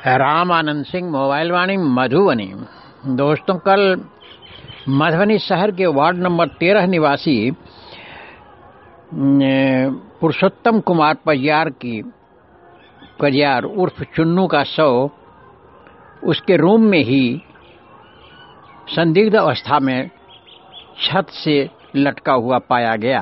Ram Anand Singh, mobile Vani, Madhubani. दोस्तों, कल मधुबनी शहर के वार्ड नंबर 13 निवासी पुरुषोत्तम कुमार पजियार उर्फ चुन्नू का शव उसके रूम में ही संदिग्ध अवस्था में छत से लटका हुआ पाया गया।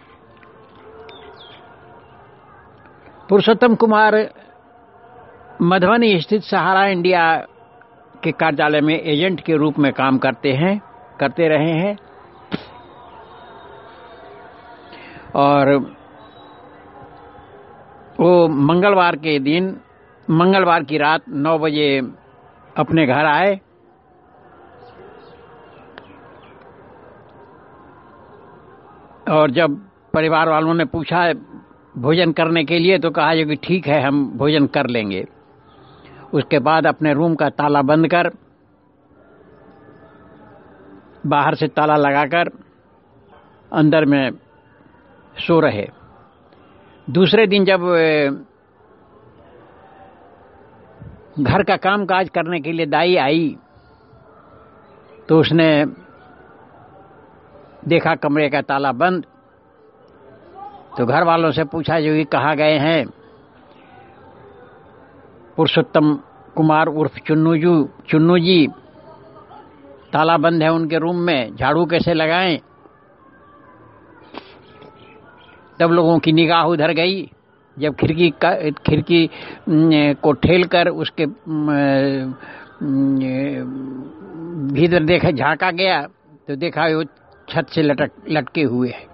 पुरुषोत्तम कुमार मधुबनी स्थित सहारा इंडिया के कार्यालय में एजेंट के रूप में काम करते रहे हैं और वो मंगलवार की रात 9 बजे अपने घर आए और जब परिवार वालों ने पूछा भोजन करने के लिए तो कहा कि ठीक है, हम भोजन कर लेंगे। उसके बाद अपने रूम का ताला बंद कर बाहर से ताला लगाकर अंदर में सो रहे। दूसरे दिन जब घर का काम काज करने के लिए दाई आई तो उसने देखा कमरे का ताला बंद। तो घर वालों से पूछा जो कि कहाँ गए हैं पुरुषोत्तम कुमार उर्फ चुन्नू जी, ताला बंद है उनके रूम में, झाड़ू कैसे लगाएं। तब लोगों की निगाह उधर गई। जब खिड़की को ठेलकर उसके भीतर देखा, झांका गया तो देखा वो छत से लटके हुए हैं।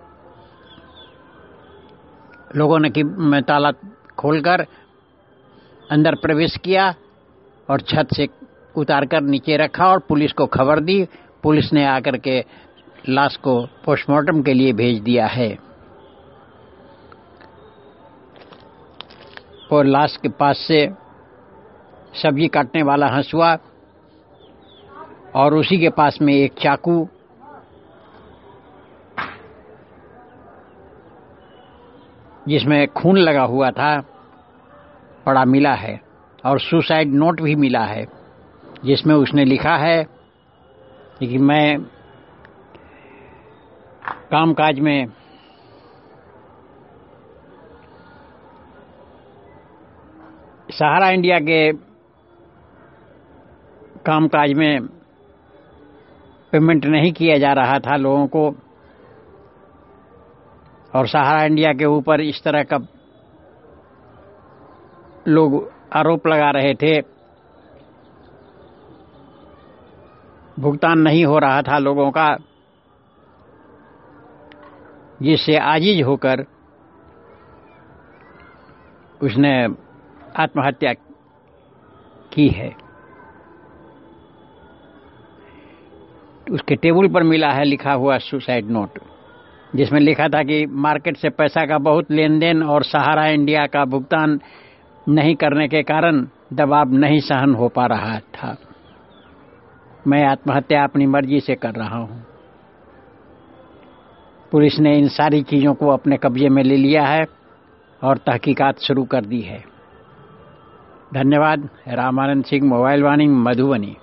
लोगों ने ताला खोलकर अंदर प्रवेश किया और छत से उतारकर नीचे रखा और पुलिस को खबर दी। पुलिस ने आकर के लाश को पोस्टमार्टम के लिए भेज दिया है और लाश के पास से सब्जी काटने वाला हंसुआ और उसी के पास में एक चाकू जिसमें खून लगा हुआ था पड़ा मिला है और सुसाइड नोट भी मिला है जिसमें उसने लिखा है कि मैं कामकाज में सहारा इंडिया के कामकाज में पेमेंट नहीं किया जा रहा था लोगों को और सहारा इंडिया के ऊपर इस तरह का लोग आरोप लगा रहे थे। भुगतान नहीं हो रहा था लोगों का, जिससे आजीज होकर उसने आत्महत्या की है। उसके टेबल पर मिला है लिखा हुआ सुसाइड नोट, जिसमें लिखा था कि मार्केट से पैसा का बहुत लेन देन और सहारा इंडिया का भुगतान नहीं करने के कारण दबाव नहीं सहन हो पा रहा था। मैं आत्महत्या अपनी मर्जी से कर रहा हूं। पुलिस ने इन सारी चीजों को अपने कब्जे में ले लिया है और तहकीकात शुरू कर दी है। धन्यवाद। राम आनंद सिंह, मोबाइल वाणी, मधुबनी।